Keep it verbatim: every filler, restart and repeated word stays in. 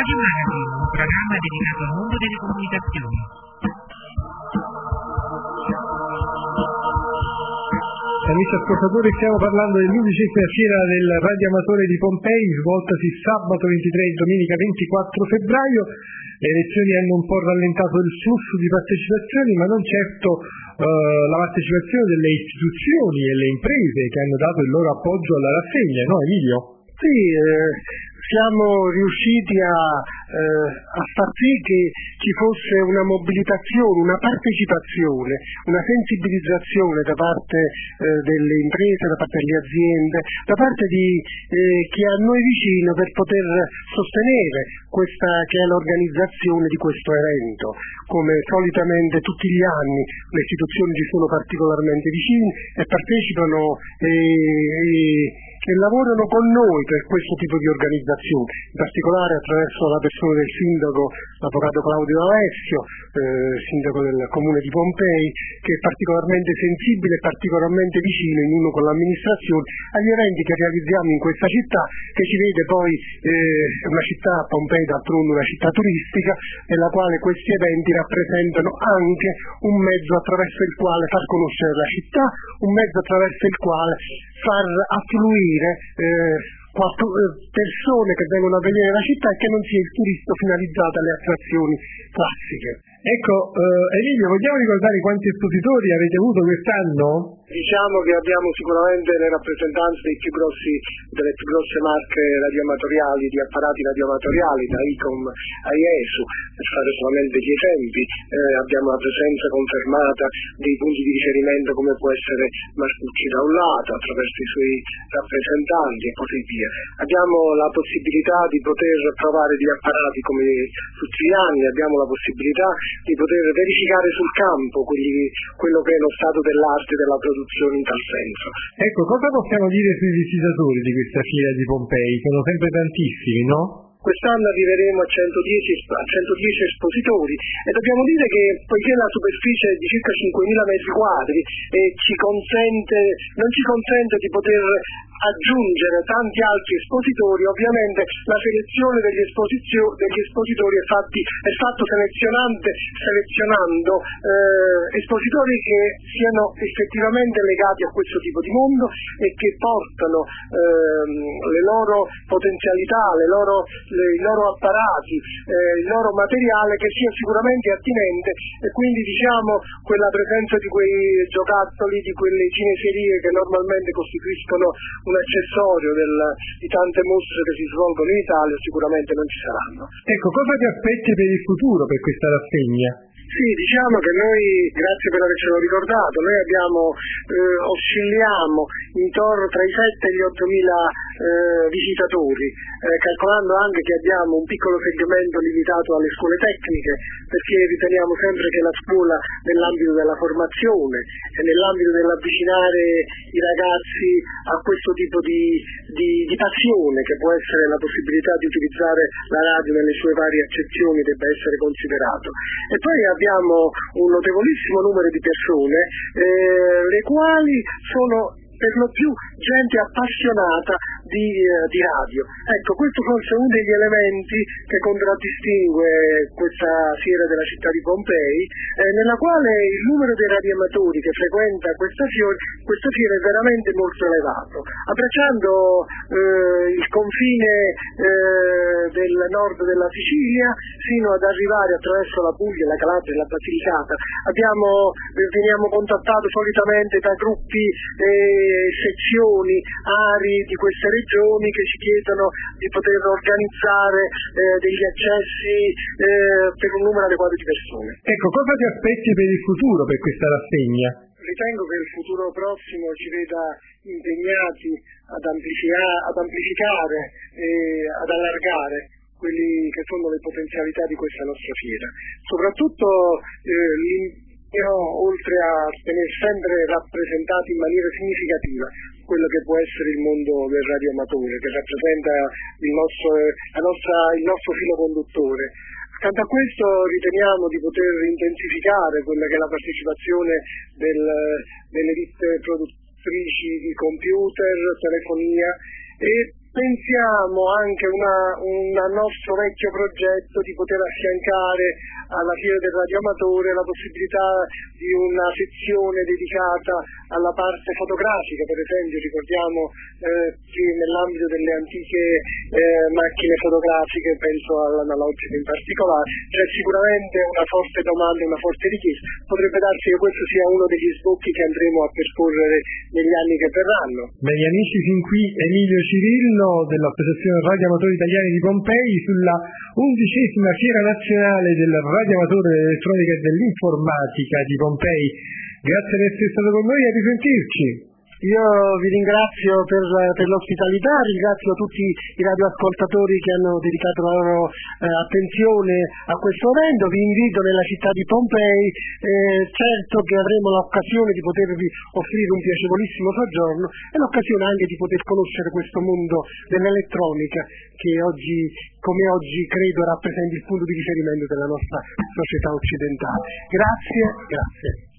Radio Magazine, un programma dedicato al mondo delle comunicazioni. Amici ascoltatori, stiamo parlando dell'undicesima fiera del radioamatore di Pompei, svoltasi sabato ventitré e domenica ventiquattro febbraio. Le elezioni hanno un po' rallentato il flusso di partecipazioni, ma non certo eh, la partecipazione delle istituzioni e le imprese che hanno dato il loro appoggio alla rassegna, no Emilio? Sì, eh, siamo riusciti a, eh, a far sì che ci fosse una mobilitazione, una partecipazione, una sensibilizzazione da parte eh, delle imprese, da parte delle aziende, da parte di eh, chi è a noi vicino per poter sostenere questa che è l'organizzazione di questo evento. Come solitamente tutti gli anni le istituzioni ci sono particolarmente vicine e partecipano e, e che lavorano con noi per questo tipo di organizzazione, in particolare attraverso la persona del sindaco, l'avvocato Claudio Alessio, eh, sindaco del comune di Pompei, che è particolarmente sensibile e particolarmente vicino in uno con l'amministrazione agli eventi che realizziamo in questa città, che ci vede poi eh, una città, Pompei d'altronde una città turistica, nella quale questi eventi rappresentano anche un mezzo attraverso il quale far conoscere la città, un mezzo attraverso il quale far affluire eh, persone che vengono a vedere la città e che non sia il turista finalizzato alle attrazioni classiche. Ecco, eh, Emilio, vogliamo ricordare quanti espositori avete avuto quest'anno? Diciamo che abbiamo sicuramente le rappresentanze dei più grossi, delle più grosse marche radioamatoriali, di apparati radioamatoriali, da ICOM a IESU, per fare solamente gli esempi. Eh, abbiamo la presenza confermata dei punti di riferimento come può essere Marcucci da un lato, attraverso i suoi rappresentanti e così via. Abbiamo la possibilità di poter provare gli apparati come tutti gli anni, abbiamo la possibilità di poter verificare sul campo quelli, quello che è lo stato dell'arte e della produzione in tal senso. Ecco, cosa possiamo dire sui visitatori di questa fiera di Pompei? Sono sempre tantissimi, no? Quest'anno arriveremo a centodieci, a centodieci espositori e dobbiamo dire che poiché la superficie è di circa cinquemila metri quadri e ci consente, non ci consente di poter aggiungere tanti altri espositori, ovviamente la selezione degli, degli espositori è, fatti, è fatto selezionante, selezionando eh, espositori che siano effettivamente legati a questo tipo di mondo e che portano eh, le loro potenzialità, le loro, le, i loro apparati, eh, il loro materiale che sia sicuramente attinente, e quindi diciamo quella presenza di quei giocattoli, di quelle cineserie che normalmente costituiscono un accessorio del, di tante mostre che si svolgono in Italia sicuramente non ci saranno. Ecco, cosa ti aspetti per il futuro, per questa rassegna? Sì, diciamo che noi, grazie per avercelo ricordato, noi abbiamo, eh, oscilliamo intorno tra i sette e gli ottomila eh, visitatori, eh, calcolando anche che abbiamo un piccolo segmento limitato alle scuole tecniche, perché riteniamo sempre che la scuola nell'ambito della formazione e nell'ambito dell'avvicinare i ragazzi a questo tipo di, di, di passione, che può essere la possibilità di utilizzare la radio nelle sue varie accezioni, debba essere considerato. E poi abbiamo un notevolissimo numero di persone, eh, le quali sono per lo più gente appassionata di, eh, di radio. Ecco, questo forse è uno degli elementi che contraddistingue questa fiera della città di Pompei, eh, nella quale il numero dei radioamatori che frequenta questa fiera, questa fiera è veramente molto elevato, abbracciando eh, il confine eh, del nord della Sicilia fino ad arrivare attraverso la Puglia, la Calabria e la Basilicata. Abbiamo, veniamo contattati solitamente da gruppi eh, sezioni, aree di queste regioni che ci chiedono di poter organizzare eh, degli accessi eh, per un numero adeguato di persone. Ecco, cosa ti aspetti per il futuro, per questa rassegna? Ritengo che il futuro prossimo ci veda impegnati ad, amplifica- ad amplificare e ad allargare quelli che sono le potenzialità di questa nostra fiera. Soprattutto eh, oltre a tenere sempre rappresentati in maniera significativa quello che può essere il mondo del radioamatore, che rappresenta il nostro, la nostra, il nostro filo conduttore. Accanto a questo riteniamo di poter intensificare quella che è la partecipazione del, delle ditte produttrici di computer, telefonia e pensiamo anche a un nostro vecchio progetto di poter affiancare alla Fiera del Radioamatore la possibilità di una sezione dedicata alla parte fotografica. Per esempio ricordiamo eh, che nell'ambito delle antiche eh, macchine fotografiche, penso all'analogico in particolare, c'è sicuramente una forte domanda e una forte richiesta. Potrebbe darsi che questo sia uno degli sbocchi che andremo a percorrere negli anni che verranno. Bene amici, fin qui Emilio Cirillo dell'Associazione Radioamatori Italiani di Pompei sulla undicesima Fiera Nazionale del Radioamatore dell'Elettronica e dell'Informatica di Pompei. Grazie per essere stato con noi e a risentirci. Io vi ringrazio per, per l'ospitalità, ringrazio tutti i radioascoltatori che hanno dedicato la loro eh, attenzione a questo evento. Vi invito nella città di Pompei, eh, certo che avremo l'occasione di potervi offrire un piacevolissimo soggiorno e l'occasione anche di poter conoscere questo mondo dell'elettronica che oggi, come oggi, credo rappresenti il punto di riferimento della nostra società occidentale. Grazie, grazie.